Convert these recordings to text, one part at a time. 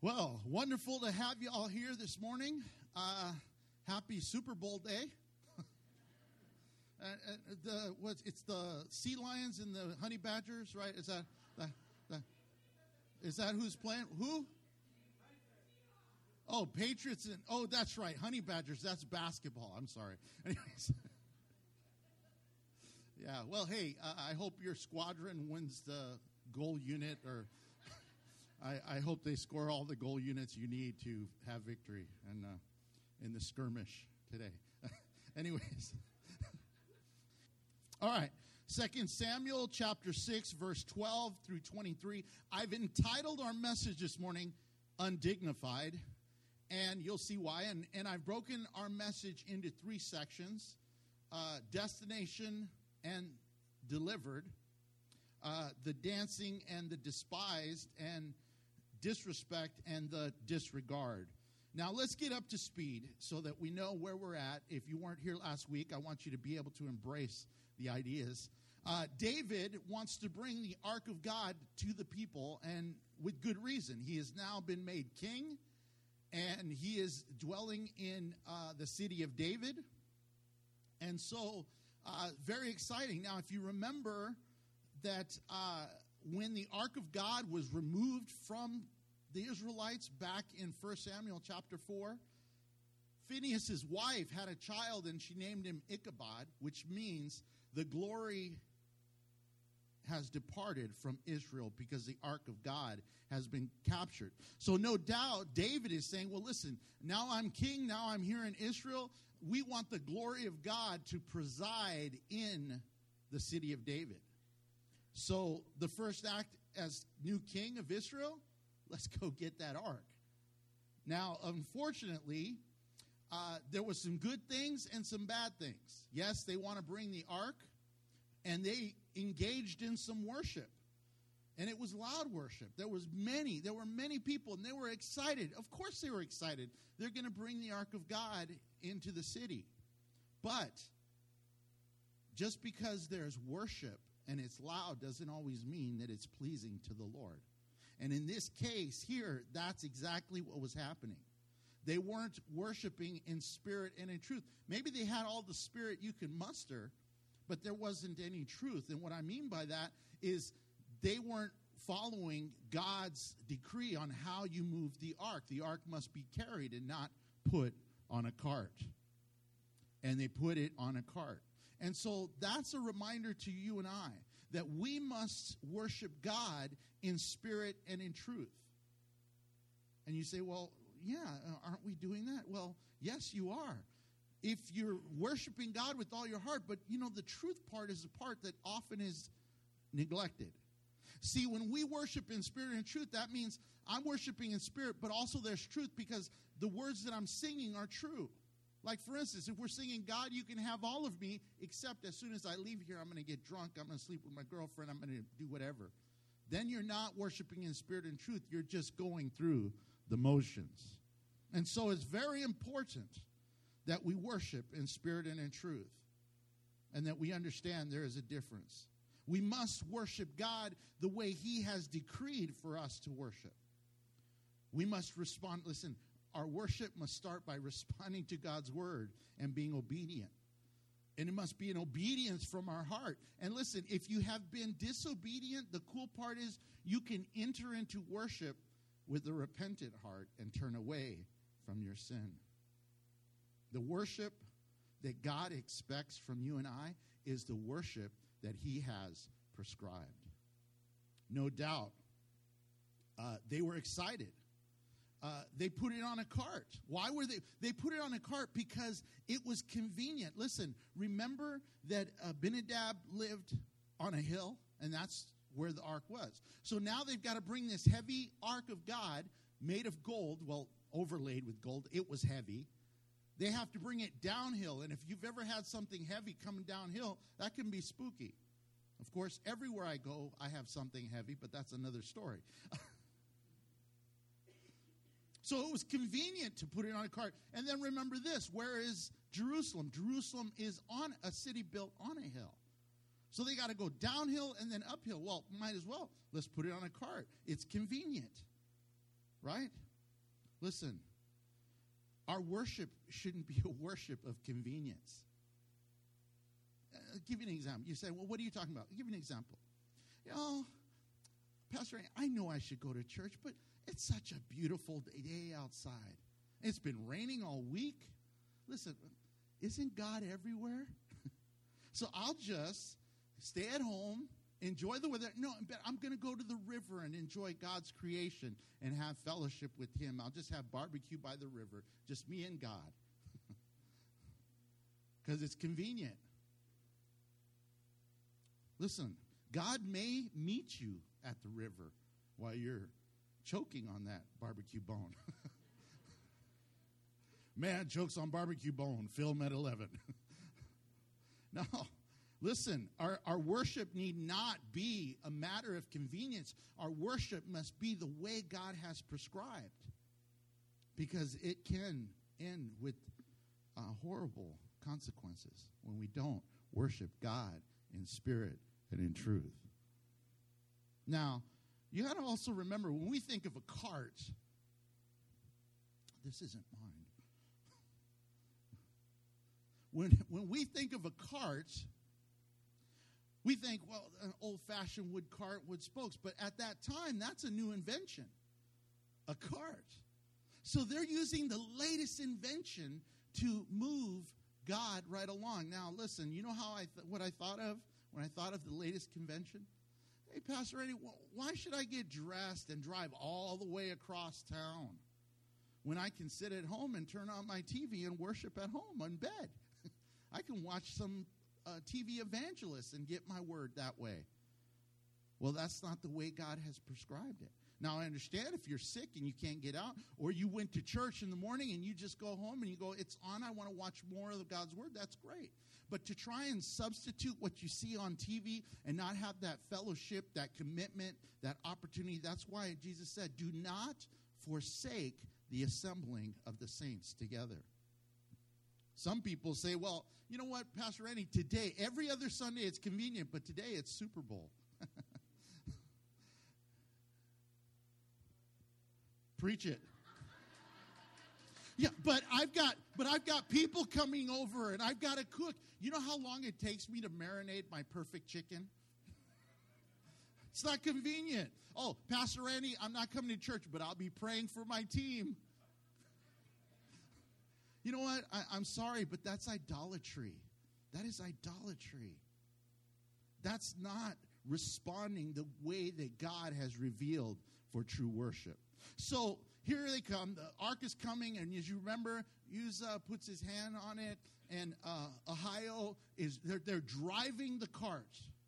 Well, wonderful to have you all here this morning. Happy Super Bowl day. It's the sea lions and the honey badgers, right? Is that who's playing? Who? Oh, Patriots and that's right, honey badgers. That's basketball. I'm sorry. Anyways, yeah. Well, hey, I hope your squadron wins the goal unit, or I hope they score all the goal units you need to have victory and in the skirmish today. Anyways. All right, 2 Samuel chapter 6, verse 12 through 23. I've entitled our message this morning, Undignified, and you'll see why. And I've broken our message into three sections, destination and delivered, the dancing and the despised, and disrespect and the disregard. Now, let's get up to speed so that we know where we're at. If you weren't here last week, I want you to be able to embrace the ideas. David wants to bring the ark of God to the people, and with good reason. He has now been made king, and he is dwelling in the city of David. And so, very exciting. Now, if you remember that when the ark of God was removed from the Israelites back in 1 Samuel chapter 4, Phinehas' wife had a child and she named him Ichabod, which means the glory has departed from Israel because the ark of God has been captured. So no doubt David is saying, well, listen, now I'm king, now I'm here in Israel. We want the glory of God to preside in the city of David. So the first act as new king of Israel, let's go get that ark. Now, unfortunately, there was some good things and some bad things. Yes, they want to bring the ark, and they engaged in some worship. And it was loud worship. There were many people, and they were excited. Of course they were excited. They're going to bring the ark of God into the city. But just because there's worship and it's loud doesn't always mean that it's pleasing to the Lord. And in this case here, that's exactly what was happening. They weren't worshiping in spirit and in truth. Maybe they had all the spirit you can muster, but there wasn't any truth. And what I mean by that is they weren't following God's decree on how you move the ark. The ark must be carried and not put on a cart. And they put it on a cart. And so that's a reminder to you and I that we must worship God in spirit and in truth. And you say, well, yeah, aren't we doing that? Well, yes, you are. If you're worshiping God with all your heart, but the truth part is the part that often is neglected. See, when we worship in spirit and truth, that means I'm worshiping in spirit, but also there's truth because the words that I'm singing are true. Like, for instance, if we're singing, God, you can have all of me, except as soon as I leave here, I'm going to get drunk, I'm going to sleep with my girlfriend, I'm going to do whatever. Then you're not worshiping in spirit and truth. You're just going through the motions. And so it's very important that we worship in spirit and in truth, and that we understand there is a difference. We must worship God the way He has decreed for us to worship. We must respond. Listen, our worship must start by responding to God's word and being obedient. And it must be an obedience from our heart. And listen, if you have been disobedient, the cool part is you can enter into worship with a repentant heart and turn away from your sin. The worship that God expects from you and I is the worship that He has prescribed. No doubt, they were excited. They put it on a cart. Why were they? They put it on a cart because it was convenient. Listen, remember that Abinadab lived on a hill, and that's where the ark was. So now they've got to bring this heavy ark of God made of gold, well, overlaid with gold. It was heavy. They have to bring it downhill, and if you've ever had something heavy coming downhill, that can be spooky. Of course, everywhere I go, I have something heavy, but that's another story. So it was convenient to put it on a cart. And then remember this, where is Jerusalem? Jerusalem is on a city built on a hill. So they got to go downhill and then uphill. Well, might as well. Let's put it on a cart. It's convenient, right? Listen, our worship shouldn't be a worship of convenience. I'll give you an example. You say, well, what are you talking about? I'll give you an example. Pastor, I know I should go to church, but it's such a beautiful day outside. It's been raining all week. Listen, isn't God everywhere? So I'll just stay at home, enjoy the weather. No, but I'm going to go to the river and enjoy God's creation and have fellowship with him. I'll just have barbecue by the river, just me and God. Because it's convenient. Listen, God may meet you at the river while you're choking on that barbecue bone. Man, jokes on barbecue bone, film at 11. No, listen, our worship need not be a matter of convenience. Our worship must be the way God has prescribed, because it can end with horrible consequences when we don't worship God in spirit and in truth. Now, you got to also remember, when we think of a cart, this isn't mine. When we think of a cart, we think, well, an old-fashioned wood cart with spokes. But at that time, that's a new invention, a cart. So they're using the latest invention to move God right along. Now, listen, you know how what I thought of when I thought of the latest convention? Hey, Pastor Eddie, why should I get dressed and drive all the way across town when I can sit at home and turn on my TV and worship at home in bed? I can watch some TV evangelists and get my word that way. Well, that's not the way God has prescribed it. Now, I understand if you're sick and you can't get out, or you went to church in the morning and you just go home and you go, it's on, I want to watch more of God's word, that's great. But to try and substitute what you see on TV and not have that fellowship, that commitment, that opportunity, that's why Jesus said, do not forsake the assembling of the saints together. Some people say, well, you know what, Pastor Eddie, today, every other Sunday it's convenient, but today it's Super Bowl. Preach it. Yeah, but I've got people coming over and I've got to cook. You know how long it takes me to marinate my perfect chicken? It's not convenient. Oh, Pastor Randy, I'm not coming to church, but I'll be praying for my team. You know what? I'm sorry, but that's idolatry. That is idolatry. That's not responding the way that God has revealed for true worship. So here they come. The ark is coming, and as you remember, Uzzah puts his hand on it, and Ahio they're driving the cart.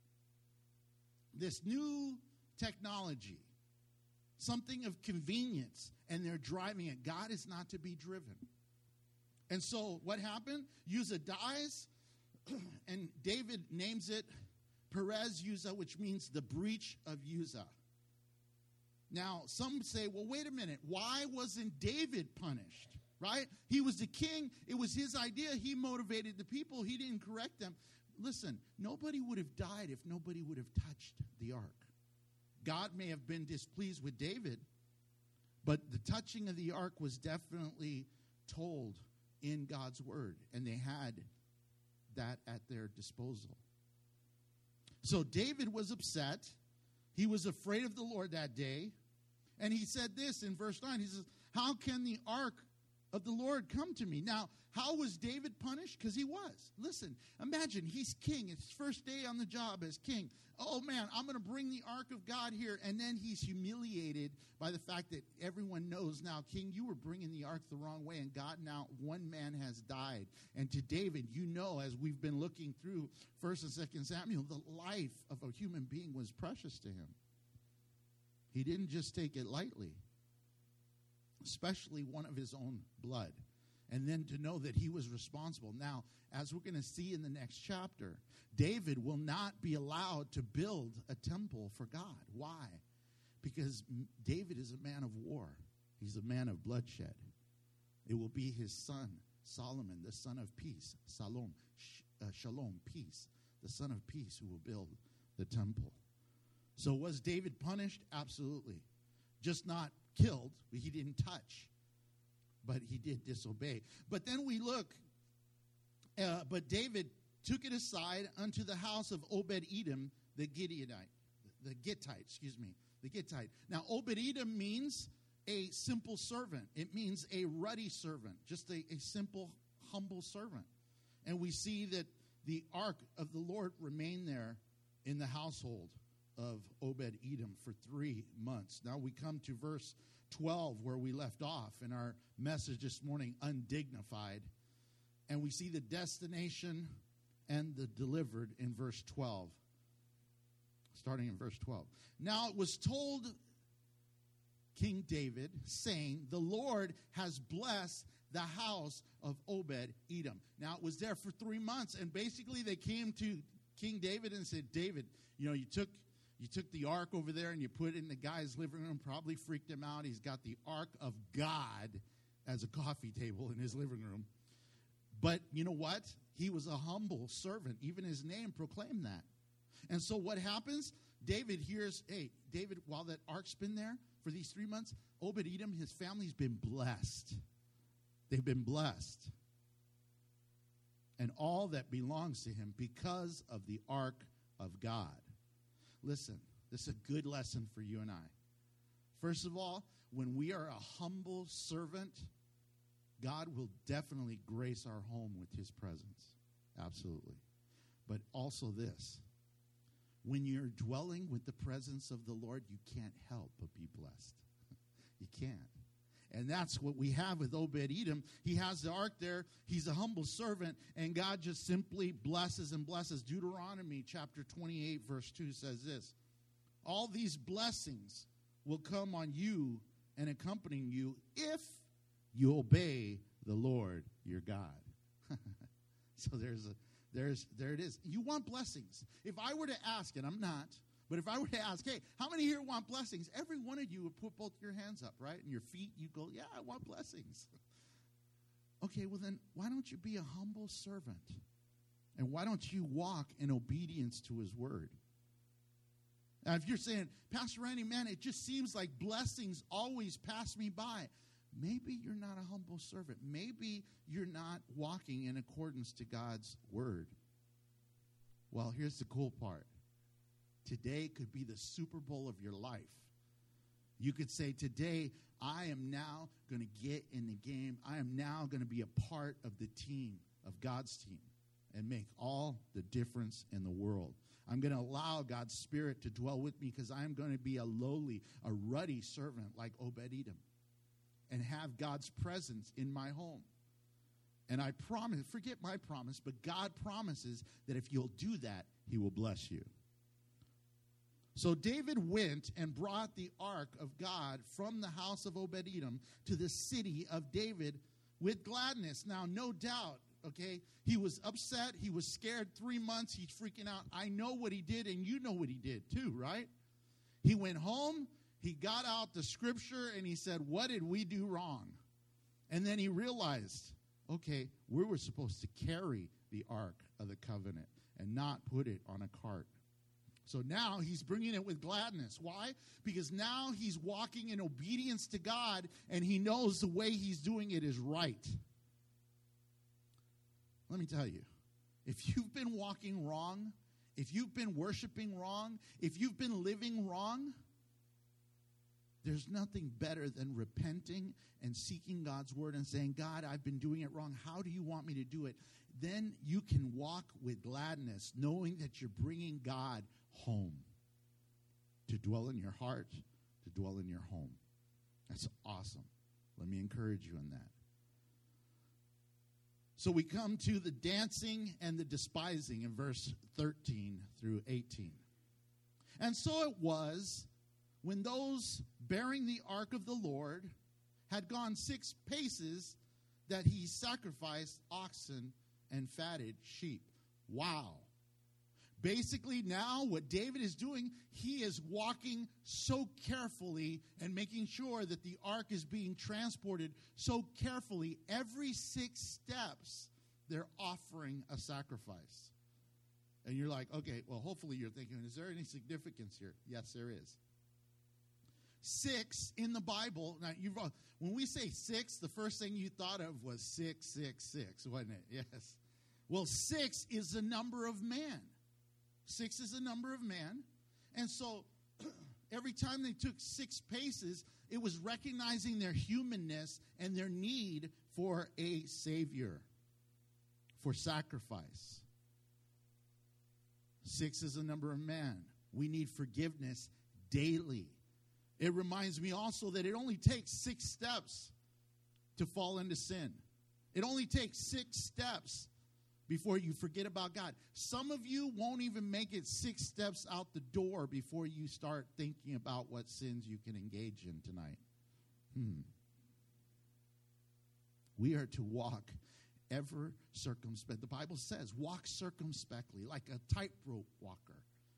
This new technology, something of convenience, and they're driving it. God is not to be driven. And so what happened? Uzzah dies, and David names it Perez Uzzah, which means the breach of Uzzah. Now, some say, well, wait a minute. Why wasn't David punished, right? He was the king. It was his idea. He motivated the people. He didn't correct them. Listen, nobody would have died if nobody would have touched the ark. God may have been displeased with David, but the touching of the ark was definitely told in God's word, and they had that at their disposal. So David was upset. He was afraid of the Lord that day. And he said this in verse 9. He says, how can the ark of the Lord come to me? Now, how was David punished? Because he was. Listen, imagine he's king. It's his first day on the job as king. Oh, man, I'm going to bring the ark of God here. And then he's humiliated by the fact that everyone knows now, King, you were bringing the ark the wrong way. And God, now one man has died. And to David, you know, as we've been looking through 1st and 2nd Samuel, the life of a human being was precious to him. He didn't just take it lightly, especially one of his own blood. And then to know that he was responsible. Now, as we're going to see in the next chapter, David will not be allowed to build a temple for God. Why? Because David is a man of war. He's a man of bloodshed. It will be his son, Solomon, the son of peace. Shalom, peace. The son of peace who will build the temple. So was David punished? Absolutely. Just not killed, but he didn't touch. but he did disobey. But then we look, but David took it aside unto the house of Obed-Edom, the Gittite. Now, Obed-Edom means a simple servant. It means a ruddy servant, just a simple, humble servant. And we see that the ark of the Lord remained there in the household of Obed-Edom for 3 months. Now we come to verse 12 where we left off in our message this morning, undignified. And we see the destination and the delivered in verse 12. Starting in verse 12. Now it was told King David, saying, the Lord has blessed the house of Obed-Edom. Now it was there for 3 months, and basically they came to King David and said, David, you took the ark over there and you put it in the guy's living room, probably freaked him out. He's got the ark of God as a coffee table in his living room. But you know what? He was a humble servant. Even his name proclaimed that. And so what happens? David hears, hey, David, while that ark's been there for these 3 months, Obed-Edom, his family's been blessed. They've been blessed. And all that belongs to him because of the ark of God. Listen, this is a good lesson for you and I. First of all, when we are a humble servant, God will definitely grace our home with his presence. Absolutely. But also this. When you're dwelling with the presence of the Lord, you can't help but be blessed. You can't. And that's what we have with Obed-Edom. He has the ark there. He's a humble servant, and God just simply blesses and blesses. Deuteronomy chapter 28, verse 2 says this. All these blessings will come on you and accompanying you if you obey the Lord your God. So there it is. You want blessings. If I were to ask, and I'm not, but if I were to ask, hey, how many here want blessings? Every one of you would put both your hands up, right? And your feet, you go, yeah, I want blessings. Okay, well then, why don't you be a humble servant? And why don't you walk in obedience to his word? Now, if you're saying, Pastor Randy, man, it just seems like blessings always pass me by. Maybe you're not a humble servant. Maybe you're not walking in accordance to God's word. Well, here's the cool part. Today could be the Super Bowl of your life. You could say, today, I am now going to get in the game. I am now going to be a part of the team, of God's team, and make all the difference in the world. I'm going to allow God's Spirit to dwell with me because I'm going to be a lowly, a ruddy servant like Obed-Edom and have God's presence in my home. And I promise, forget my promise, but God promises that if you'll do that, he will bless you. So David went and brought the ark of God from the house of Obed-Edom to the city of David with gladness. Now, no doubt, okay, he was upset. He was scared. 3 months. He's freaking out. I know what he did, and you know what he did too, right? He went home. He got out the scripture, and he said, what did we do wrong? And then he realized, okay, we were supposed to carry the ark of the covenant and not put it on a cart. So now he's bringing it with gladness. Why? Because now he's walking in obedience to God, and he knows the way he's doing it is right. Let me tell you, if you've been walking wrong, if you've been worshiping wrong, if you've been living wrong, there's nothing better than repenting and seeking God's word and saying, God, I've been doing it wrong. How do you want me to do it? Then you can walk with gladness, knowing that you're bringing God home to dwell in your heart, to dwell in your home. That's awesome. Let me encourage you in that. So we come to the dancing and the despising in verse 13 through 18. And so it was when those bearing the ark of the Lord had gone 6 paces that he sacrificed oxen and fatted sheep. Wow. Basically now what David is doing, he is walking so carefully and making sure that the ark is being transported so carefully. Every 6 steps, they're offering a sacrifice. And you're like, okay, well, hopefully you're thinking, is there any significance here? Yes, there is. 6 in the Bible. Now, when we say 6, the first thing you thought of was 666, wasn't it? Yes. Well, 6 is the number of man. 6 is the number of man. And so every time they took 6 paces, it was recognizing their humanness and their need for a Savior, for sacrifice. 6 is the number of man. We need forgiveness daily. It reminds me also that it only takes 6 steps to fall into sin. It only takes 6 steps before you forget about God. Some of you won't even make it 6 steps out the door before you start thinking about what sins you can engage in tonight. We are to walk ever circumspect. The Bible says, walk circumspectly, like a tightrope walker,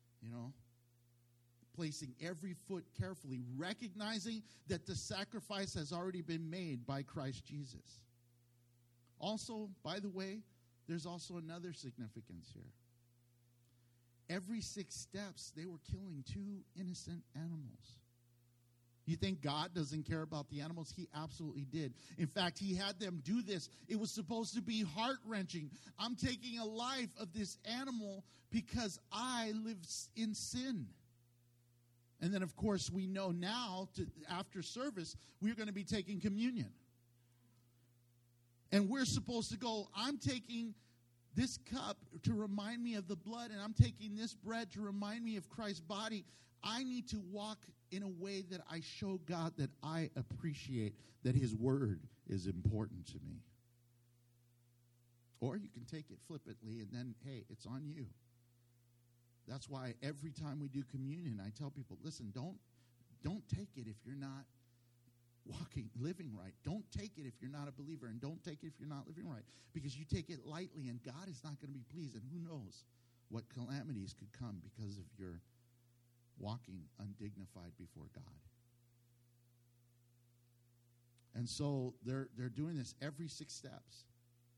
placing every foot carefully, recognizing that the sacrifice has already been made by Christ Jesus. Also, by the way, there's also another significance here. Every 6 steps, they were killing 2 innocent animals. You think God doesn't care about the animals? He absolutely did. In fact, he had them do this. It was supposed to be heart-wrenching. I'm taking a life of this animal because I live in sin. And then, of course, we know now, after service, we're going to be taking communion. And we're supposed to go, I'm taking this cup to remind me of the blood, and I'm taking this bread to remind me of Christ's body. I need to walk in a way that I show God that I appreciate that his word is important to me. Or you can take it flippantly and then, hey, it's on you. That's why every time we do communion, I tell people, listen, don't take it if you're not living right. Don't take it if you're not a believer, and don't take it if you're not living right, because you take it lightly and God is not going to be pleased, and who knows what calamities could come because of your walking undignified before God. And so they're doing this every 6 steps.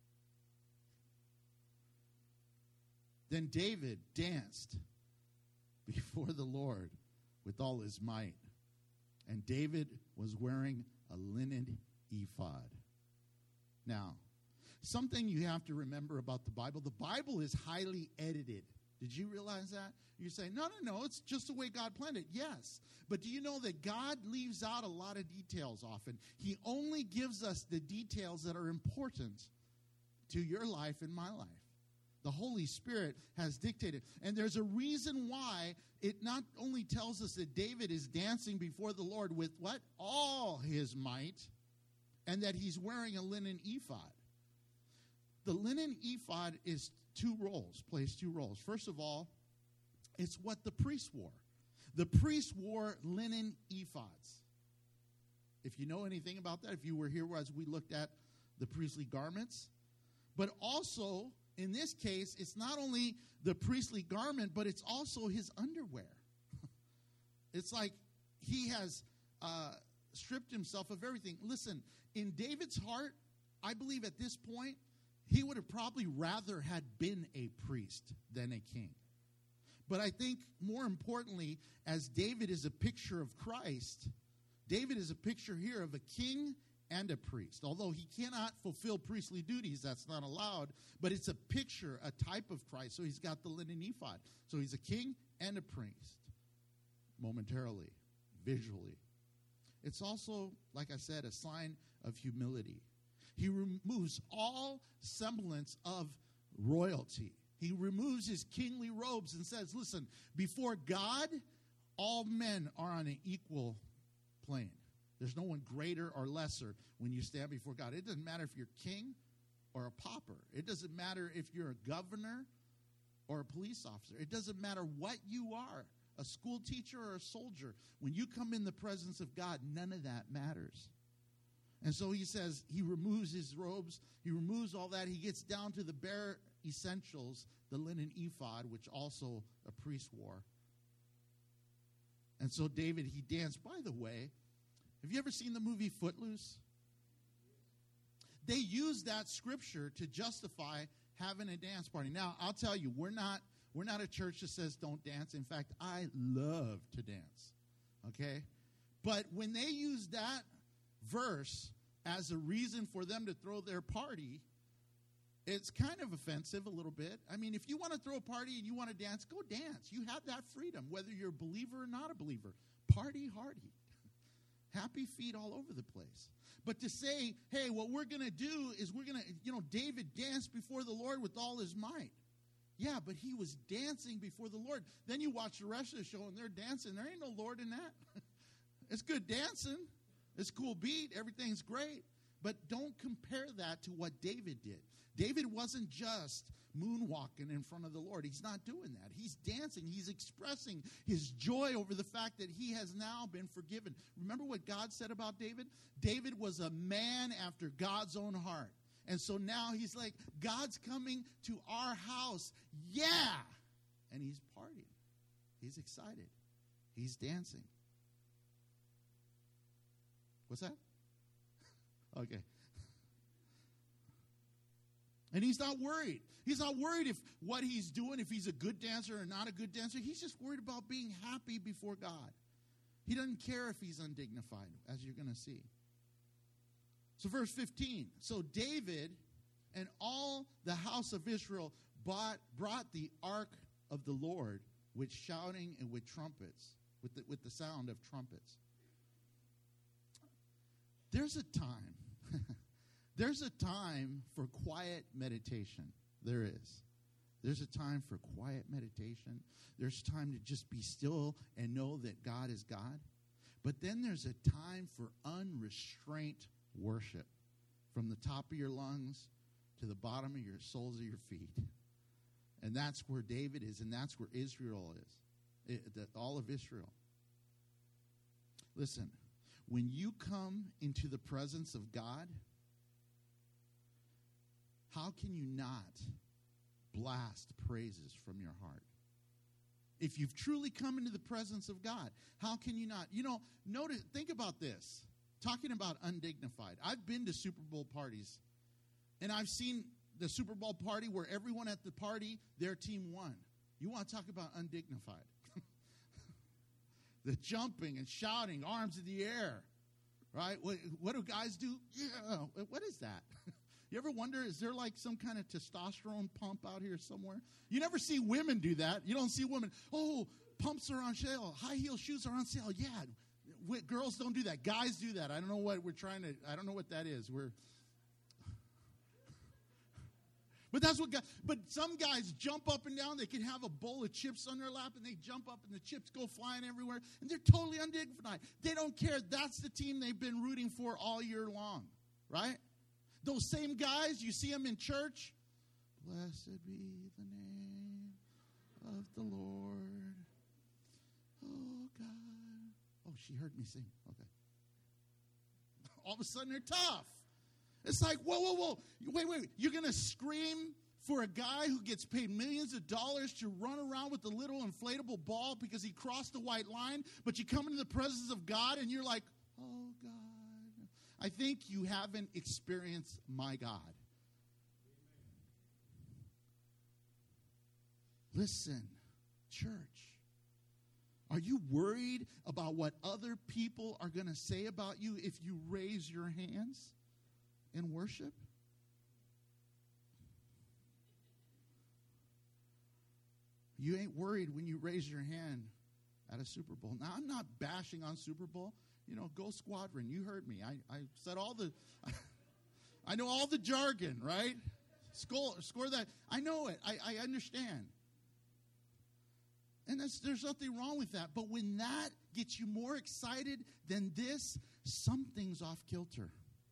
Then David danced before the Lord with all his might. And David was wearing a linen ephod. Now, something you have to remember about the Bible is highly edited. Did you realize that? You say, no, it's just the way God planned it. Yes. But do you know that God leaves out a lot of details often? He only gives us the details that are important to your life and my life. The Holy Spirit has dictated. And there's a reason why it not only tells us that David is dancing before the Lord with what? All his might, and that he's wearing a linen ephod. The linen ephod is plays two roles. First of all, it's what the priests wore. The priests wore linen ephods. If you know anything about that, if you were here as we looked at the priestly garments, but also, in this case, it's not only the priestly garment, but it's also his underwear. It's like he has stripped himself of everything. Listen, in David's heart, I believe at this point, he would have probably rather had been a priest than a king. But I think more importantly, as David is a picture of Christ, David is a picture here of a king and a priest. Although he cannot fulfill priestly duties, that's not allowed, but it's a picture, a type of Christ. So he's got the linen ephod. So he's a king and a priest, momentarily, visually. It's also, like I said, a sign of humility. He removes all semblance of royalty. He removes his kingly robes and says, listen, before God, all men are on an equal plane. There's no one greater or lesser when you stand before God. It doesn't matter if you're king or a pauper. It doesn't matter if you're a governor or a police officer. It doesn't matter what you are, a school teacher or a soldier. When you come in the presence of God, none of that matters. And so he says he removes his robes. He removes all that. He gets down to the bare essentials, the linen ephod, which also a priest wore. And so David, he danced. By the way, have you ever seen the movie Footloose? They use that scripture to justify having a dance party. Now, I'll tell you, we're not a church that says don't dance. In fact, I love to dance, okay? But when they use that verse as a reason for them to throw their party, it's kind of offensive a little bit. I mean, if you want to throw a party and you want to dance, go dance. You have that freedom, whether you're a believer or not a believer. Party hardy. Happy feet all over the place. But to say, hey, what we're going to do is we're going to, David danced before the Lord with all his might. Yeah, but he was dancing before the Lord. Then you watch the rest of the show and they're dancing. There ain't no Lord in that. It's good dancing. It's a cool beat. Everything's great. But don't compare that to what David did. David wasn't just moonwalking in front of the Lord. He's not doing that. He's dancing. He's expressing his joy over the fact that he has now been forgiven. Remember what God said about David? David was a man after God's own heart. And so now he's like, God's coming to our house. Yeah. And he's partying. He's excited. He's dancing. What's that? Okay. And he's not worried. He's not worried if what he's doing, if he's a good dancer or not a good dancer. He's just worried about being happy before God. He doesn't care if he's undignified, as you're going to see. So verse 15. So David and all the house of Israel brought the ark of the Lord with shouting and with trumpets, with the sound of trumpets. There's a time. There's a time for quiet meditation. There is. There's a time for quiet meditation. There's time to just be still and know that God is God. But then there's a time for unrestrained worship, from the top of your lungs to the bottom of your soles of your feet. And that's where David is, and that's where Israel is, all of Israel. Listen, when you come into the presence of God, how can you not blast praises from your heart? If you've truly come into the presence of God, how can you not? Think about this. Talking about undignified. I've been to Super Bowl parties, and I've seen the Super Bowl party where everyone at the party, their team won. You want to talk about undignified. The jumping and shouting, arms in the air, right? What do guys do? Yeah, what is that? You ever wonder, is there like some kind of testosterone pump out here somewhere? You never see women do that. You don't see women, pumps are on sale. High heel shoes are on sale. Yeah, girls don't do that. Guys do that. I don't know what I don't know what that is. But that's what but some guys jump up and down. They can have a bowl of chips on their lap, and they jump up, and the chips go flying everywhere, and they're totally undignified. They don't care. That's the team they've been rooting for all year long, right? Those same guys, you see them in church. Blessed be the name of the Lord. Oh, God. Oh, she heard me sing. Okay. All of a sudden, they're tough. It's like, whoa. Wait. You're going to scream for a guy who gets paid millions of dollars to run around with a little inflatable ball because he crossed the white line, but you come into the presence of God and you're like, oh, God. I think you haven't experienced my God. Listen, church. Are you worried about what other people are going to say about you if you raise your hands in worship? You ain't worried when you raise your hand at a Super Bowl. Now, I'm not bashing on Super Bowl. Go Squadron. You heard me. I said all the, I know all the jargon, right? Score that. I know it. I understand. And there's nothing wrong with that. But when that gets you more excited than this, something's off kilter.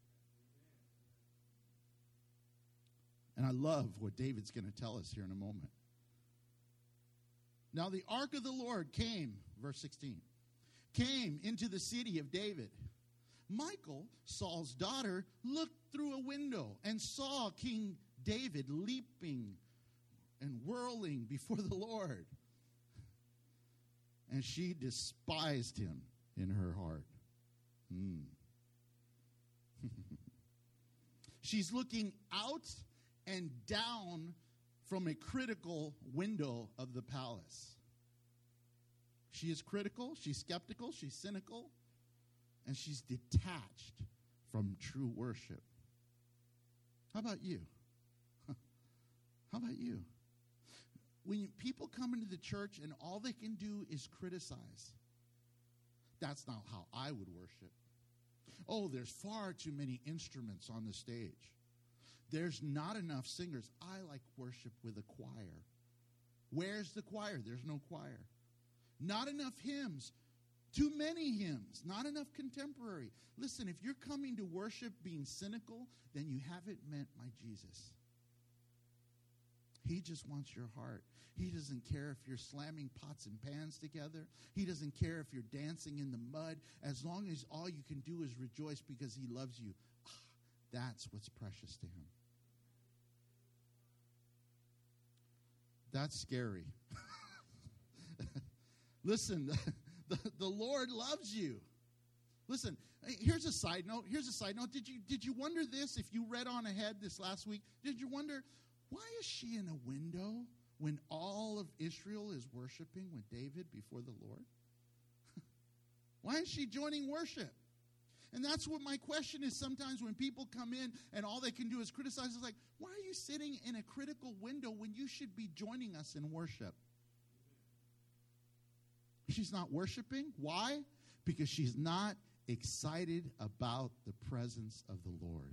And I love what David's going to tell us here in a moment. Now the ark of the Lord came, verse 16, came into the city of David. Michal, Saul's daughter, looked through a window and saw King David leaping and whirling before the Lord. And she despised him in her heart. She's looking out and down from a critical window of the palace. She is critical, she's skeptical, she's cynical. and she's detached from true worship. How about you? How about you? When people come into the church and all they can do is criticize, that's not how I would worship. Oh, there's far too many instruments on the stage. There's not enough singers. I like worship with a choir. Where's the choir? There's no choir. Not enough hymns. Too many hymns. Not enough contemporary. Listen, if you're coming to worship being cynical, then you haven't met my Jesus. He just wants your heart. He doesn't care if you're slamming pots and pans together. He doesn't care if you're dancing in the mud. As long as all you can do is rejoice because he loves you. That's what's precious to him. That's scary. Listen, the Lord loves you. Listen, here's a side note. Did you wonder this if you read on ahead this last week? Did you wonder, why is she in a window when all of Israel is worshiping with David before the Lord? Why is she joining worship? And that's what my question is sometimes when people come in and all they can do is criticize. It's like, why are you sitting in a critical window when you should be joining us in worship? She's not worshiping. Why? Because she's not excited about the presence of the Lord.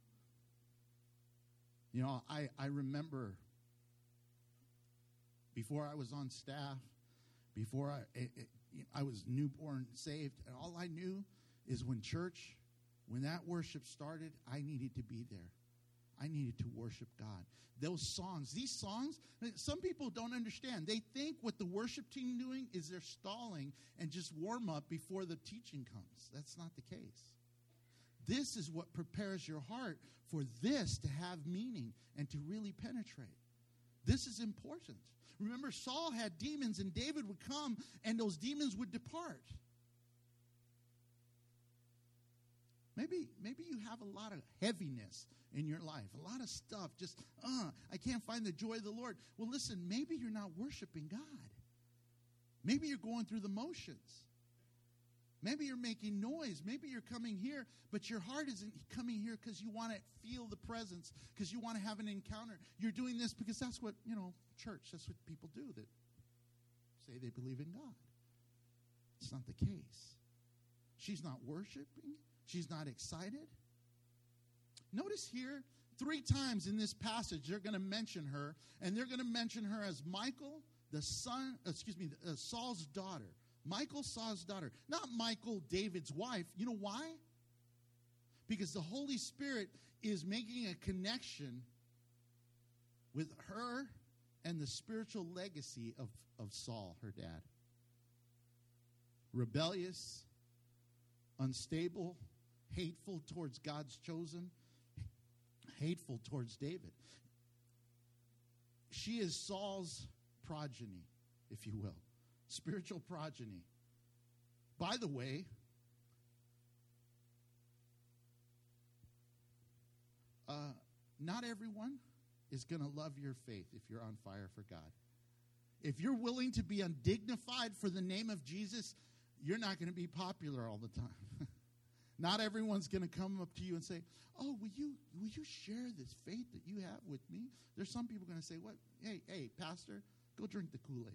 You know, I remember before I was on staff, before I was newborn saved, and all I knew is when that worship started, I needed to be there. I needed to worship God. These songs, some people don't understand. They think what the worship team doing is they're stalling and just warm up before the teaching comes. That's not the case. This is what prepares your heart for this to have meaning and to really penetrate. This is important. Remember, Saul had demons, and David would come, and those demons would depart. Maybe you have a lot of heaviness in your life, a lot of stuff. Just, I can't find the joy of the Lord. Well, listen, maybe you're not worshiping God. Maybe you're going through the motions. Maybe you're making noise. Maybe you're coming here, but your heart isn't coming here because you want to feel the presence, because you want to have an encounter. You're doing this because that's what, church, that's what people do that say they believe in God. It's not the case. She's not worshiping. She's not excited. Notice here, 3 times in this passage, they're going to mention her, and they're going to mention her as Michal, Saul's daughter. Michal, Saul's daughter. Not Michal, David's wife. You know why? Because the Holy Spirit is making a connection with her and the spiritual legacy of Saul, her dad. Rebellious, unstable, hateful towards God's chosen, hateful towards David. She is Saul's progeny, if you will. Spiritual progeny. By the way, not everyone is going to love your faith if you're on fire for God. If you're willing to be undignified for the name of Jesus, you're not going to be popular all the time. Not everyone's going to come up to you and say, "Oh, will you share this faith that you have with me?" There's some people going to say, "What? Hey, pastor, go drink the Kool-Aid."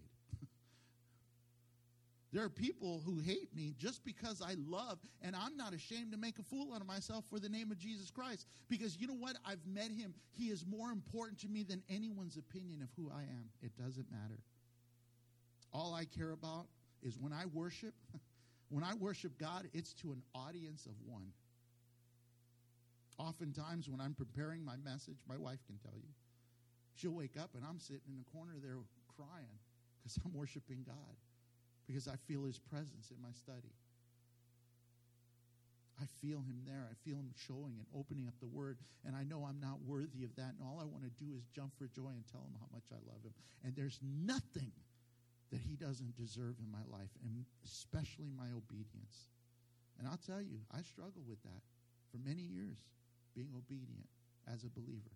There are people who hate me just because I love, and I'm not ashamed to make a fool out of myself for the name of Jesus Christ. Because you know what? I've met him. He is more important to me than anyone's opinion of who I am. It doesn't matter. All I care about is when I worship God, it's to an audience of one. Oftentimes when I'm preparing my message, my wife can tell you, she'll wake up and I'm sitting in the corner there crying because I'm worshiping God. Because I feel his presence in my study. I feel him there. I feel him showing and opening up the word. And I know I'm not worthy of that. And all I want to do is jump for joy and tell him how much I love him. And there's nothing that he doesn't deserve in my life, and especially my obedience. And I'll tell you, I struggled with that for many years, being obedient as a believer.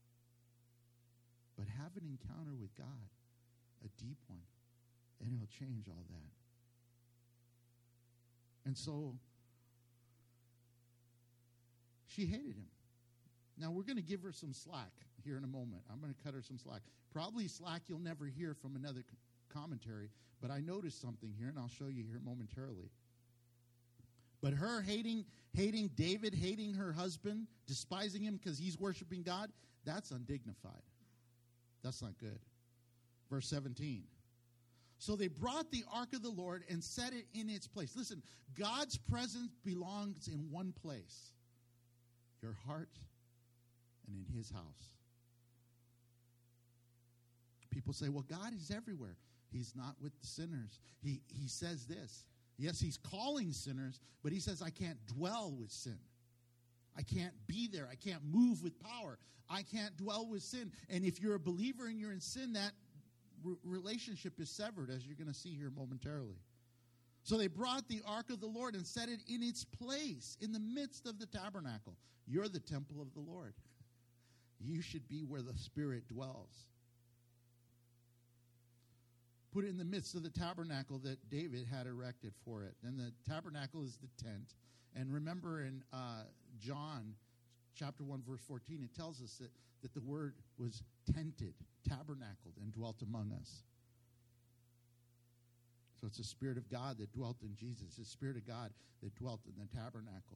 But have an encounter with God, a deep one, and it'll change all that. And so She hated him. Now, we're going to give her some slack here in a moment. I'm going to cut her some slack. Probably slack you'll never hear from another commentary, but I noticed something here, and I'll show you here momentarily. But her hating David, hating her husband, despising him because he's worshiping God, that's undignified. That's not good. Verse 17. So they brought the ark of the Lord and set it in its place. Listen, God's presence belongs in one place, your heart and in his house. People say, well, God is everywhere. He's not with the sinners. He says this. Yes, he's calling sinners, but he says, I can't dwell with sin. I can't be there. I can't move with power. I can't dwell with sin. And if you're a believer and you're in sin, that relationship is severed, as you're going to see here momentarily. So they brought the ark of the Lord and set it in its place in the midst of the tabernacle. You're the temple of the Lord. You should be where the Spirit dwells. Put it in the midst of the tabernacle that David had erected for it. And the tabernacle is the tent. And remember in John chapter 1, verse 14, it tells us that the word was tented, tabernacled, and dwelt among us. So it's the Spirit of God that dwelt in Jesus, the Spirit of God that dwelt in the tabernacle.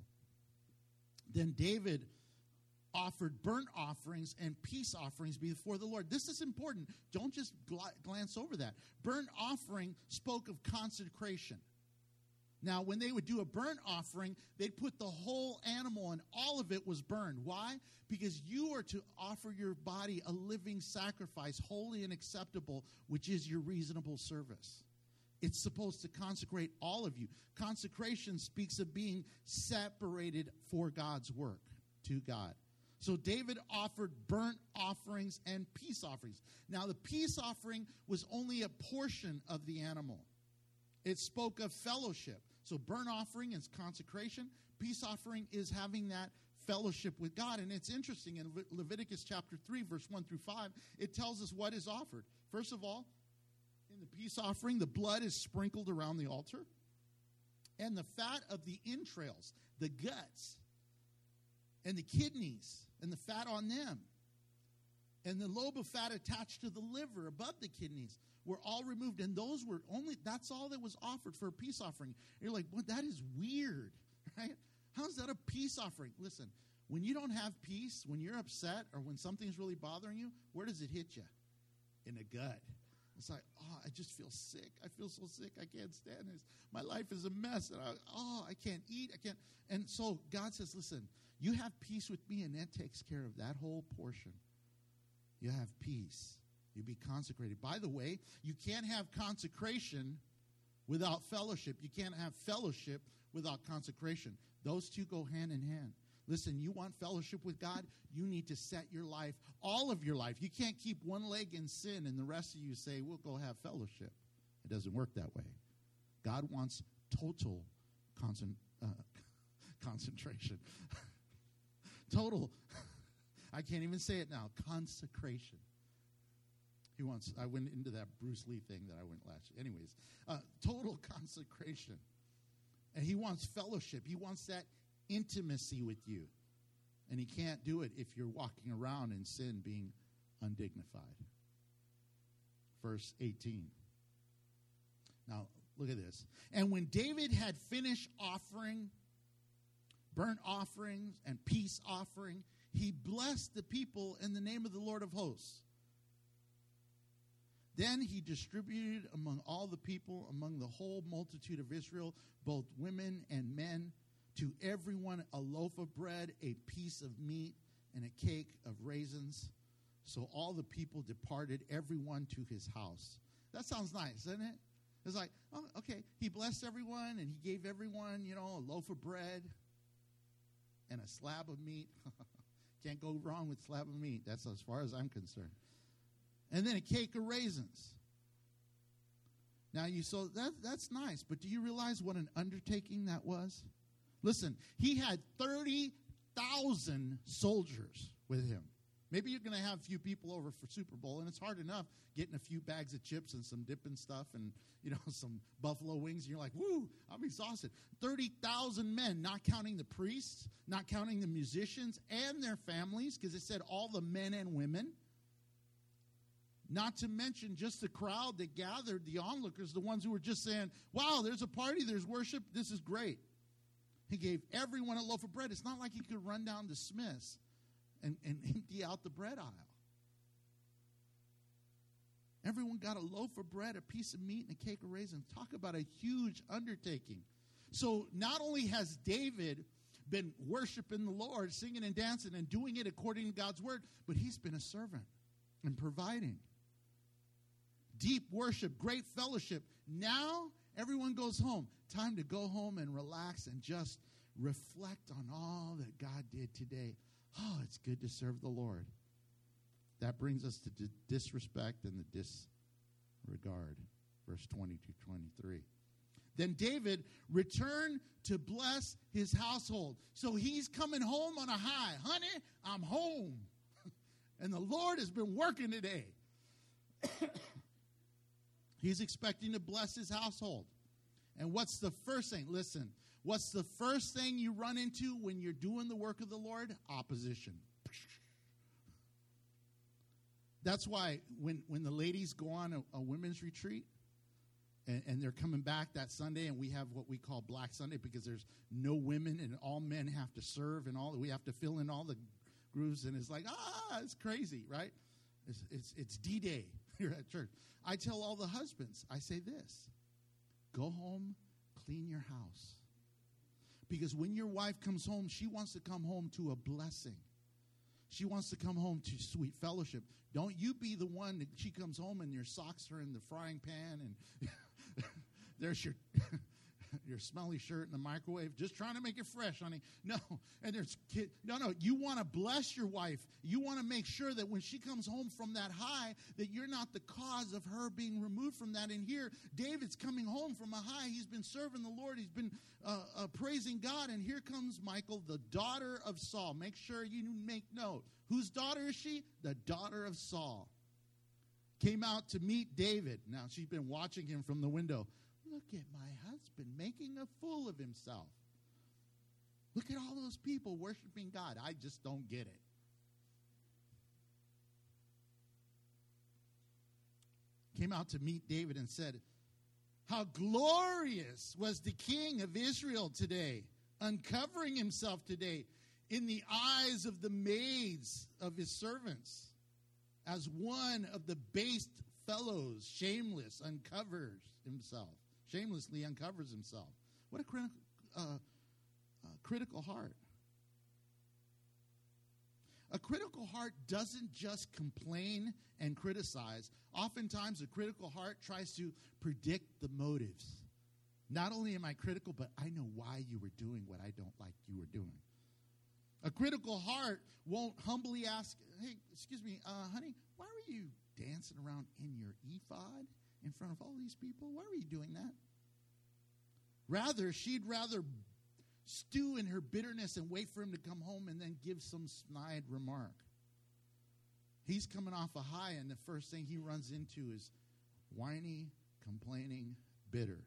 Then David offered burnt offerings and peace offerings before the Lord. This is important. Don't just glance over that. Burnt offering spoke of consecration. Now, when they would do a burnt offering, they'd put the whole animal and all of it was burned. Why? Because you are to offer your body a living sacrifice, holy and acceptable, which is your reasonable service. It's supposed to consecrate all of you. Consecration speaks of being separated for God's work to God. So David offered burnt offerings and peace offerings. Now, the peace offering was only a portion of the animal. It spoke of fellowship. So burnt offering is consecration. Peace offering is having that fellowship with God. And it's interesting, in Leviticus chapter 3, verse 1 through 5, it tells us what is offered. First of all, in the peace offering, the blood is sprinkled around the altar. And the fat of the entrails, the guts, and the kidneys, and the fat on them, and the lobe of fat attached to the liver above the kidneys were all removed. And those were that's all that was offered for a peace offering. You're like, well, that is weird, right? How's that a peace offering? Listen, when you don't have peace, when you're upset, or when something's really bothering you, where does it hit you? In the gut. It's like, oh, I just feel sick. I feel so sick. I can't stand this. My life is a mess. And I can't eat. I can't. And so God says, listen, you have peace with me, and that takes care of that whole portion. You have peace. You be consecrated. By the way, you can't have consecration without fellowship. You can't have fellowship without consecration. Those two go hand in hand. Listen, you want fellowship with God, you need to set your life, all of your life. You can't keep one leg in sin and the rest of you say, we'll go have fellowship. It doesn't work that way. God wants total concentration. Total, I can't even say it now, consecration. I went into that Bruce Lee thing that I went last year. Anyways, total consecration. And he wants fellowship. He wants that intimacy with you. And he can't do it if you're walking around in sin being undignified. Verse 18. Now, look at this. And when David had finished offering burnt offerings and peace offering, he blessed the people in the name of the Lord of hosts. Then he distributed among all the people, among the whole multitude of Israel, both women and men, to everyone a loaf of bread, a piece of meat, and a cake of raisins. So all the people departed, everyone to his house. That sounds nice, doesn't it? It's like, oh, okay, he blessed everyone, and he gave everyone, a loaf of bread and a slab of meat. Can't go wrong with slab of meat. That's as far as I'm concerned. And then a cake of raisins. Now, that's nice, but do you realize what an undertaking that was? Listen, he had 30,000 soldiers with him. Maybe you're going to have a few people over for Super Bowl, and it's hard enough getting a few bags of chips and some dip and stuff and, some buffalo wings. And you're like, woo, I'm exhausted. 30,000 men, not counting the priests, not counting the musicians and their families, because it said all the men and women. Not to mention just the crowd that gathered, the onlookers, the ones who were just saying, wow, there's a party, there's worship, this is great. He gave everyone a loaf of bread. It's not like he could run down to Smith's and empty out the bread aisle. Everyone got a loaf of bread, a piece of meat, and a cake of raisins. Talk about a huge undertaking. So not only has David been worshiping the Lord, singing and dancing and doing it according to God's word, but he's been a servant and providing. Deep worship, great fellowship. Now everyone goes home. Time to go home and relax and just reflect on all that God did today. Oh, it's good to serve the Lord. That brings us to disrespect and the disregard. Verse 20-23. Then David returned to bless his household. So he's coming home on a high. Honey, I'm home. And the Lord has been working today. He's expecting to bless his household. And what's the first thing? Listen, what's the first thing you run into when you're doing the work of the Lord? Opposition. That's why when the ladies go on a women's retreat, and they're coming back that Sunday, and we have what we call Black Sunday because there's no women and all men have to serve, and we have to fill in all the grooves, and it's like, it's crazy, right? It's D-Day here at church. I tell all the husbands, I say this: go home, clean your house. Because when your wife comes home, she wants to come home to a blessing. She wants to come home to sweet fellowship. Don't you be the one that she comes home and your socks are in the frying pan and there's your smelly shirt in the microwave, just trying to make it fresh, honey. No, and there's kid. No, you want to bless your wife. You want to make sure that when she comes home from that high, that you're not the cause of her being removed from that. And here, David's coming home from a high. He's been serving the Lord. He's been praising God. And here comes Michal, the daughter of Saul. Make sure you make note. Whose daughter is she? The daughter of Saul. Came out to meet David. Now, she's been watching him from the window. Look at my husband making a fool of himself. Look at all those people worshiping God. I just don't get it. Came out to meet David and said, how glorious was the king of Israel today, uncovering himself today in the eyes of the maids of his servants, as one of the base fellows, shamelessly uncovers himself. What a critical heart. A critical heart doesn't just complain and criticize. Oftentimes, a critical heart tries to predict the motives. Not only am I critical, but I know why you were doing what I don't like you were doing. A critical heart won't humbly ask, hey, excuse me, honey, why were you dancing around in your ephod in front of all these people? Why were you doing that? Rather, she'd rather stew in her bitterness and wait for him to come home and then give some snide remark. He's coming off a high, and the first thing he runs into is whiny, complaining, bitter.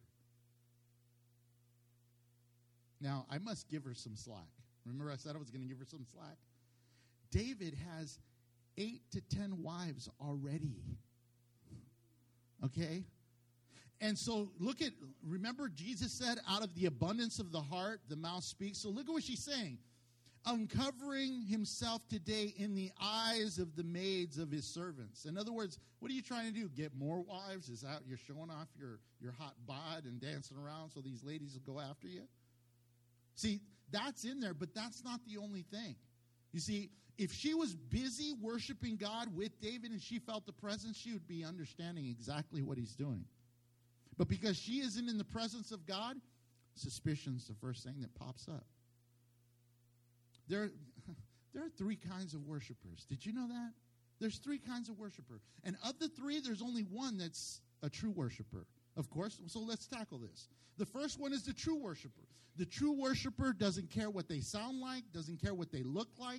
Now, I must give her some slack. Remember I said I was going to give her some slack? David has 8 to 10 wives already. Okay? And so remember Jesus said, out of the abundance of the heart, the mouth speaks. So look at what she's saying. Uncovering himself today in the eyes of the maids of his servants. In other words, what are you trying to do? Get more wives? Is that you're showing off your hot bod and dancing around so these ladies will go after you? See, that's in there, but that's not the only thing. You see, if she was busy worshiping God with David and she felt the presence, she would be understanding exactly what he's doing. But because she isn't in the presence of God, suspicion's the first thing that pops up. There are 3 kinds of worshipers. Did you know that? There's 3 kinds of worshiper. And of the 3, there's only one that's a true worshiper. Of course, so let's tackle this. The first one is the true worshiper. The true worshiper doesn't care what they sound like, doesn't care what they look like,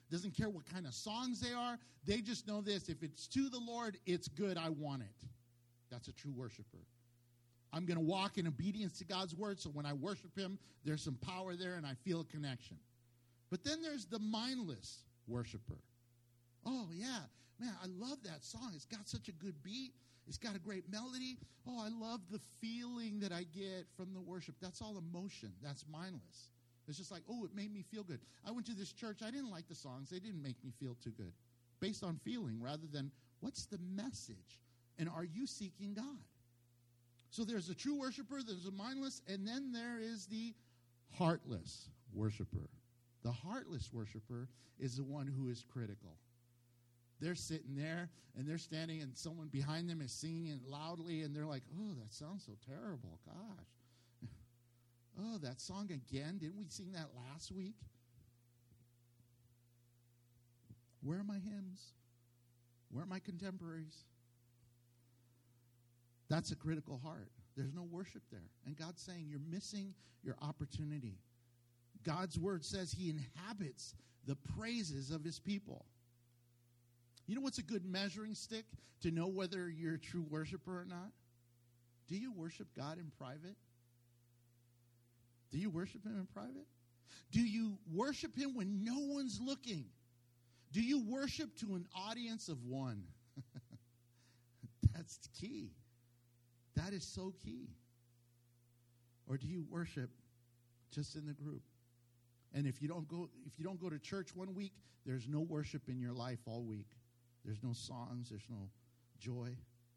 Doesn't care what kind of songs they are. They just know this. If it's to the Lord, it's good. I want it. That's a true worshiper. I'm going to walk in obedience to God's word, so when I worship him, there's some power there and I feel a connection. But then there's the mindless worshiper. Oh, yeah. Man, I love that song. It's got such a good beat. It's got a great melody. Oh, I love the feeling that I get from the worship. That's all emotion. That's mindless. It's just like, oh, it made me feel good. I went to this church. I didn't like the songs. They didn't make me feel too good. Based on feeling rather than what's the message? And are you seeking God? So there's a true worshiper, there's a mindless, and then there is the heartless worshiper. The heartless worshiper is the one who is critical. They're sitting there, and they're standing, and someone behind them is singing it loudly, and they're like, oh, that sounds so terrible. Gosh. Oh, that song again? Didn't we sing that last week? Where are my hymns? Where are my contemporaries? That's a critical heart. There's no worship there. And God's saying you're missing your opportunity. God's word says he inhabits the praises of his people. You know what's a good measuring stick to know whether you're a true worshiper or not? Do you worship God in private? Do you worship him in private? Do you worship him when no one's looking? Do you worship to an audience of one? That's key. That is so key. Or do you worship just in the group? And if you don't go to church one week, there's no worship in your life all week. There's no songs, there's no joy.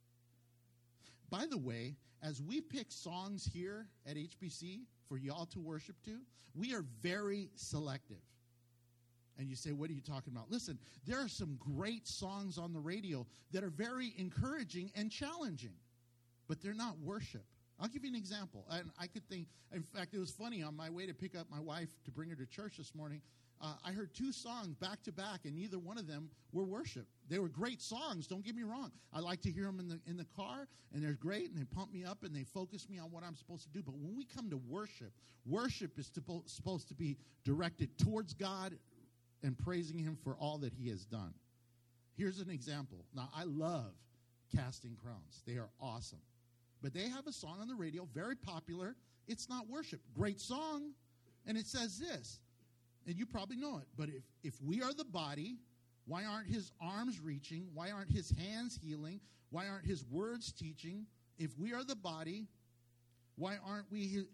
By the way, as we pick songs here at HBC for y'all to worship to, we are very selective. And you say, what are you talking about? Listen, there are some great songs on the radio that are very encouraging and challenging, but they're not worship. I'll give you an example. And I could think, in fact, it was funny. On my way to pick up my wife to bring her to church this morning, I heard two songs back to back, and neither one of them were worship. They were great songs, don't get me wrong. I like to hear them in the car, and they're great, and they pump me up, and they focus me on what I'm supposed to do. But when we come to worship, worship is supposed to be directed towards God and praising him for all that he has done. Here's an example. Now, I love Casting Crowns. They are awesome. But they have a song on the radio, very popular. It's not worship. Great song. And it says this, and you probably know it, but if we are the body, why aren't his arms reaching? Why aren't his hands healing? Why aren't his words teaching? If we are the body, why aren't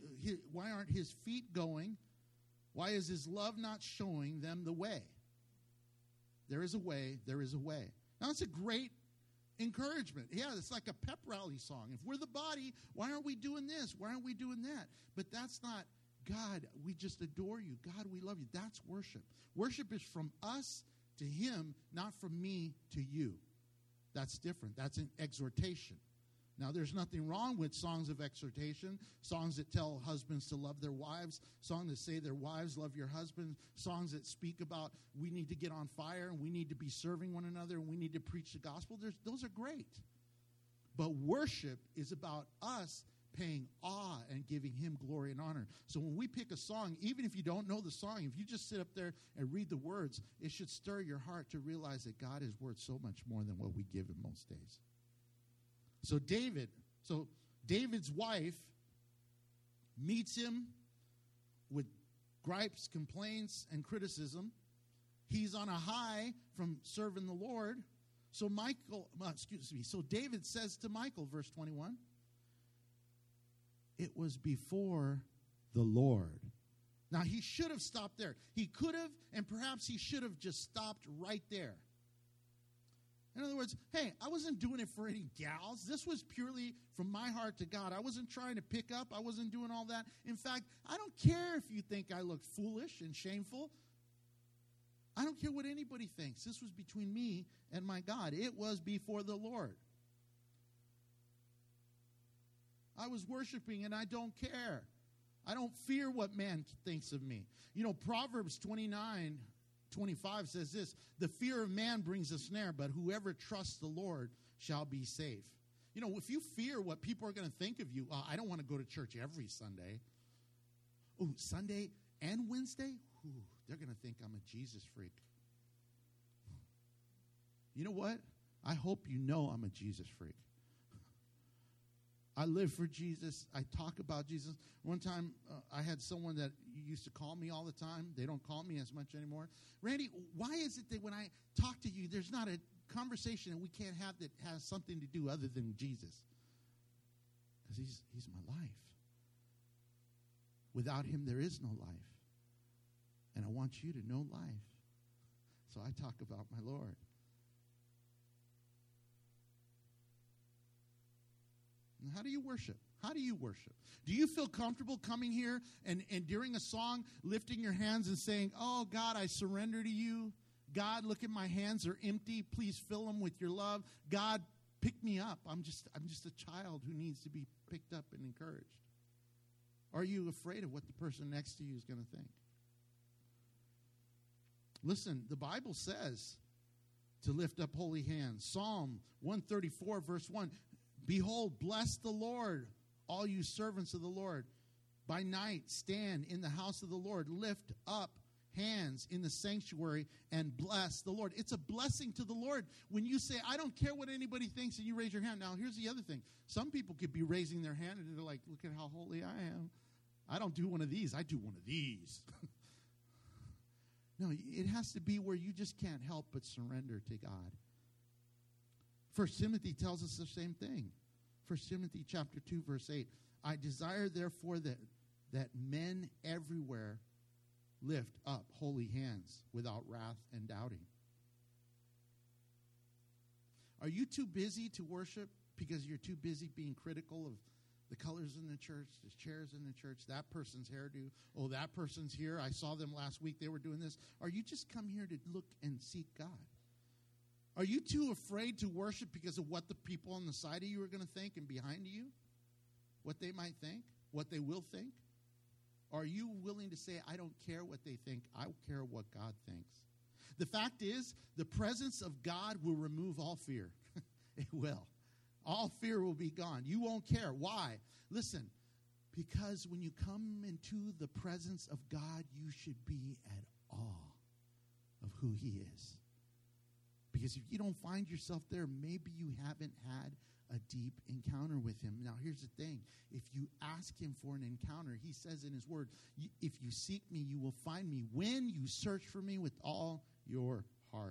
his feet going? Why is his love not showing them the way? There is a way, there is a way. Now, it's a great encouragement. Yeah, it's like a pep rally song. If we're the body, why aren't we doing this? Why aren't we doing that? But that's not, God, we just adore you. God, we love you. That's worship. Worship is from us to him, not from me to you. That's different. That's an exhortation. Now, there's nothing wrong with songs of exhortation, songs that tell husbands to love their wives, songs that say their wives love your husband, songs that speak about we need to get on fire and we need to be serving one another and we need to preach the gospel. Those are great. But worship is about us paying awe and giving him glory and honor. So when we pick a song, even if you don't know the song, if you just sit up there and read the words, it should stir your heart to realize that God is worth so much more than what we give him most days. So David's wife meets him with gripes, complaints, and criticism. He's on a high from serving the Lord. So David says to Michal, verse 21, it was before the Lord. Now, he should have stopped there. He could have, and perhaps he should have just stopped right there. In other words, hey, I wasn't doing it for any gals. This was purely from my heart to God. I wasn't trying to pick up. I wasn't doing all that. In fact, I don't care if you think I look foolish and shameful. I don't care what anybody thinks. This was between me and my God. It was before the Lord. I was worshiping and I don't care. I don't fear what man thinks of me. You know, Proverbs 29:25 says this, the fear of man brings a snare, but whoever trusts the Lord shall be safe. You know, if you fear what people are going to think of you, I don't want to go to church every Sunday. Oh, Sunday and Wednesday? Ooh, they're going to think I'm a Jesus freak. You know what? I hope you know I'm a Jesus freak. I live for Jesus. I talk about Jesus. One time, I had someone that used to call me all the time. They don't call me as much anymore. Randy, why is it that when I talk to you, there's not a conversation that we can't have that has something to do other than Jesus? Because he's my life. Without him, there is no life. And I want you to know life. So I talk about my Lord. And how do you worship? How do you worship? Do you feel comfortable coming here and during a song, lifting your hands and saying, oh, God, I surrender to you. God, look at my hands. They're empty. Please fill them with your love. God, pick me up. I'm just a child who needs to be picked up and encouraged. Are you afraid of what the person next to you is going to think? Listen, the Bible says to lift up holy hands. Psalm 134, verse 1. Behold, bless the Lord, all you servants of the Lord. By night, stand in the house of the Lord. Lift up hands in the sanctuary and bless the Lord. It's a blessing to the Lord when you say, I don't care what anybody thinks, and you raise your hand. Now, here's the other thing. Some people could be raising their hand, and they're like, look at how holy I am. I don't do one of these. I do one of these. No, it has to be where you just can't help but surrender to God. 1 Timothy tells us the same thing. 1 Timothy chapter 2, verse 8. I desire, therefore, that men everywhere lift up holy hands without wrath and doubting. Are you too busy to worship because you're too busy being critical of the colors in the church, the chairs in the church, that person's hairdo, oh, that person's here, I saw them last week, they were doing this? Or you just come here to look and seek God? Are you too afraid to worship because of what the people on the side of you are going to think and behind you? What they might think? What they will think? Or are you willing to say, I don't care what they think, I care what God thinks? The fact is, the presence of God will remove all fear. It will. All fear will be gone. You won't care. Why? Listen, because when you come into the presence of God, you should be at awe of who he is. Because if you don't find yourself there, maybe you haven't had a deep encounter with him. Now, here's the thing. If you ask him for an encounter, he says in his word, if you seek me, you will find me when you search for me with all your heart.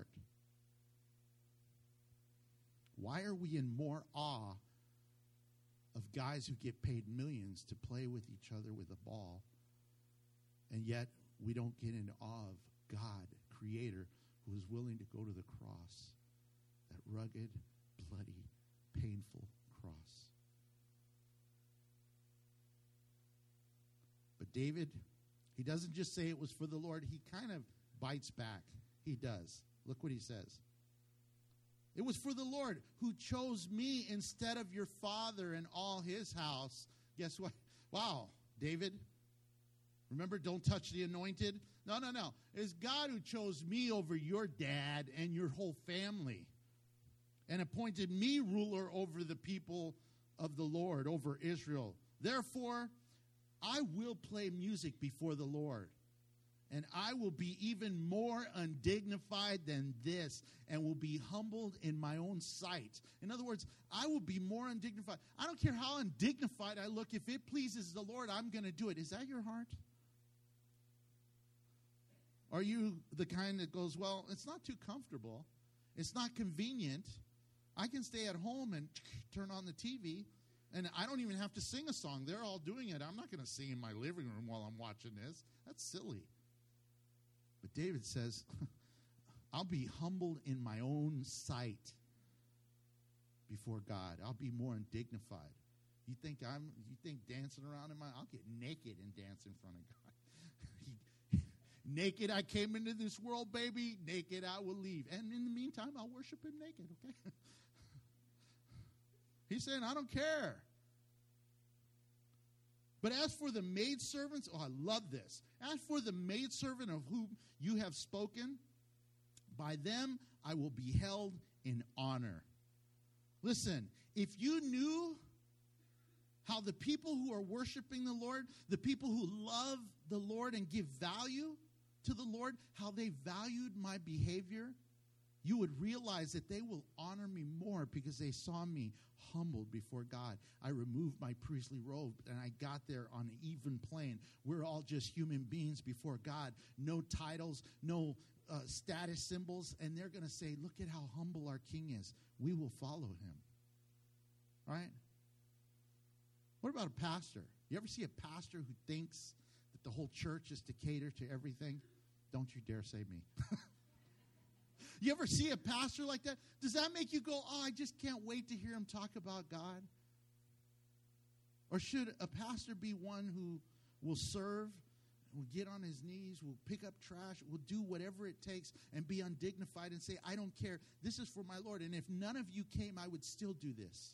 Why are we in more awe of guys who get paid millions to play with each other with a ball, and yet we don't get into awe of God, Creator, who is willing to go to the cross, that rugged, bloody, painful cross? But David, he doesn't just say it was for the Lord. He kind of bites back. He does. Look what he says. It was for the Lord who chose me instead of your father and all his house. Guess what? Wow, David. Remember, don't touch the anointed? No. It's God who chose me over your dad and your whole family and appointed me ruler over the people of the Lord, over Israel. Therefore, I will play music before the Lord. And I will be even more undignified than this and will be humbled in my own sight. In other words, I will be more undignified. I don't care how undignified I look. If it pleases the Lord, I'm going to do it. Is that your heart? Are you the kind that goes, well, it's not too comfortable. It's not convenient. I can stay at home and turn on the TV, and I don't even have to sing a song. They're all doing it. I'm not going to sing in my living room while I'm watching this. That's silly. But David says, I'll be humbled in my own sight before God. I'll be more undignified. You think dancing around I'll get naked and dance in front of God. Naked I came into this world, baby. Naked I will leave. And in the meantime, I'll worship him naked, okay? He's saying, I don't care. But as for the maidservants, I love this. As for the maidservant of whom you have spoken, by them I will be held in honor. Listen, if you knew how the people who are worshiping the Lord, the people who love the Lord and give value to the Lord, how they valued my behavior, you would realize that they will honor me more because they saw me humbled before God. I removed my priestly robe and I got there on an even plane. We're all just human beings before God. No titles, no status symbols. And they're going to say, look at how humble our king is. We will follow him. Right? What about a pastor? You ever see a pastor who thinks that the whole church is to cater to everything? Don't you dare say me. You ever see a pastor like that? Does that make you go, oh, I just can't wait to hear him talk about God? Or should a pastor be one who will serve, will get on his knees, will pick up trash, will do whatever it takes and be undignified and say, I don't care. This is for my Lord. And if none of you came, I would still do this.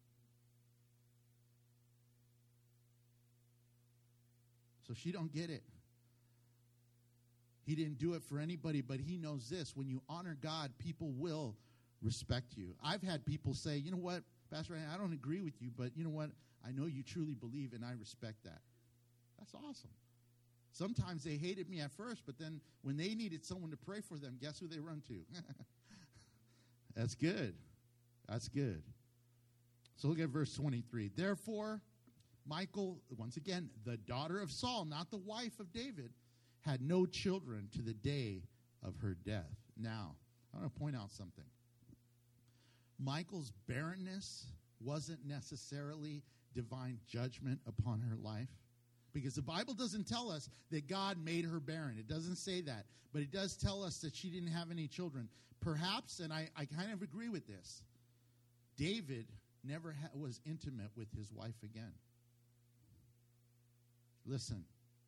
So she don't get it. He didn't do it for anybody, but he knows this. When you honor God, people will respect you. I've had people say, you know what, Pastor Ryan, I don't agree with you, but you know what? I know you truly believe, and I respect that. That's awesome. Sometimes they hated me at first, but then when they needed someone to pray for them, guess who they run to? That's good. That's good. So look at verse 23. Therefore, Michal, once again, the daughter of Saul, not the wife of David, had no children to the day of her death. Now, I want to point out something. Michal's barrenness wasn't necessarily divine judgment upon her life, because the Bible doesn't tell us that God made her barren. It doesn't say that, but it does tell us that she didn't have any children. Perhaps, and I kind of agree with this, David never was intimate with his wife again. Listen.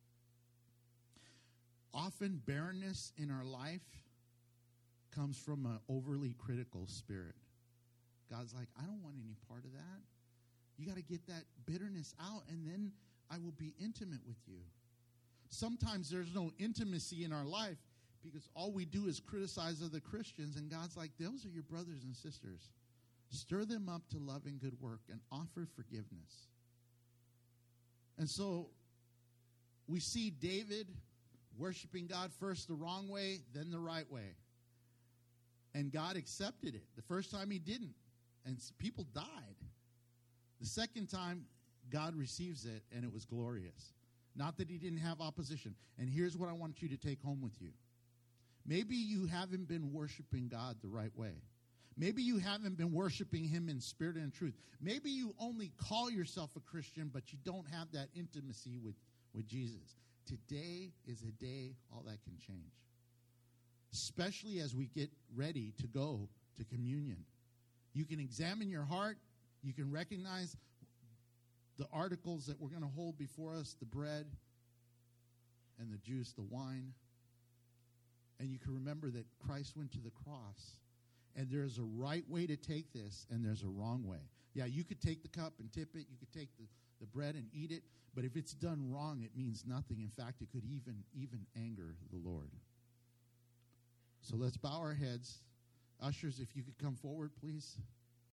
Often barrenness in our life comes from an overly critical spirit. God's like, I don't want any part of that. You got to get that bitterness out, and then I will be intimate with you. Sometimes there's no intimacy in our life because all we do is criticize other Christians, and God's like, those are your brothers and sisters. Stir them up to love and good work and offer forgiveness. And so we see David worshiping God first the wrong way, then the right way. And God accepted it. The first time he didn't, and people died. The second time, God receives it, and it was glorious. Not that he didn't have opposition. And here's what I want you to take home with you. Maybe you haven't been worshiping God the right way. Maybe you haven't been worshiping him in spirit and truth. Maybe you only call yourself a Christian, but you don't have that intimacy with Jesus. Today is a day all that can change, especially as we get ready to go to communion. You can examine your heart. You can recognize the articles that we're going to hold before us, the bread and the juice, the wine. And you can remember that Christ went to the cross. And there's a right way to take this, and there's a wrong way. Yeah, you could take the cup and tip it. You could take the bread and eat it. But if it's done wrong, it means nothing. In fact, it could even anger the Lord. So let's bow our heads. Ushers, if you could come forward, please.